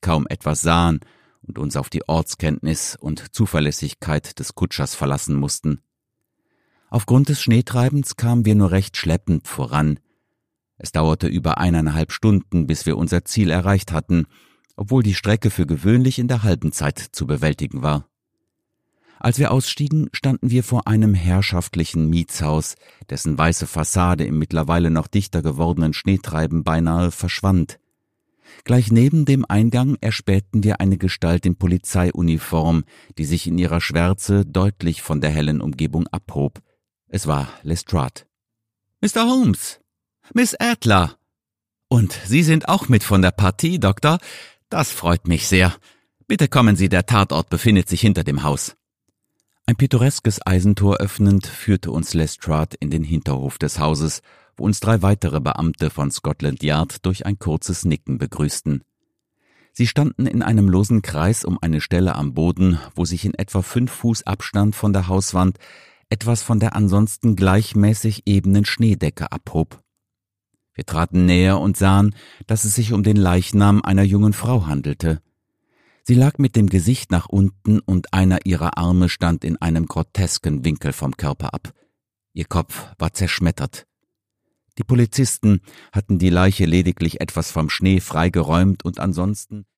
kaum etwas sahen und uns auf die Ortskenntnis und Zuverlässigkeit des Kutschers verlassen mussten. Aufgrund des Schneetreibens kamen wir nur recht schleppend voran. Es dauerte über 1,5 Stunden, bis wir unser Ziel erreicht hatten, obwohl die Strecke für gewöhnlich in der halben Zeit zu bewältigen war. Als wir ausstiegen, standen wir vor einem herrschaftlichen Mietshaus, dessen weiße Fassade im mittlerweile noch dichter gewordenen Schneetreiben beinahe verschwand. Gleich neben dem Eingang erspähten wir eine Gestalt in Polizeiuniform, die sich in ihrer Schwärze deutlich von der hellen Umgebung abhob. Es war Lestrade. »Mr. Holmes! Miss Adler! Und Sie sind auch mit von der Partie, Doktor? Das freut mich sehr. Bitte kommen Sie, der Tatort befindet sich hinter dem Haus.« Ein pittoreskes Eisentor öffnend führte uns Lestrade in den Hinterhof des Hauses, wo uns 3 weitere Beamte von Scotland Yard durch ein kurzes Nicken begrüßten. Sie standen in einem losen Kreis um eine Stelle am Boden, wo sich in etwa 5 Fuß Abstand von der Hauswand etwas von der ansonsten gleichmäßig ebenen Schneedecke abhob. Wir traten näher und sahen, dass es sich um den Leichnam einer jungen Frau handelte. Sie lag mit dem Gesicht nach unten und einer ihrer Arme stand in einem grotesken Winkel vom Körper ab. Ihr Kopf war zerschmettert. Die Polizisten hatten die Leiche lediglich etwas vom Schnee freigeräumt und ansonsten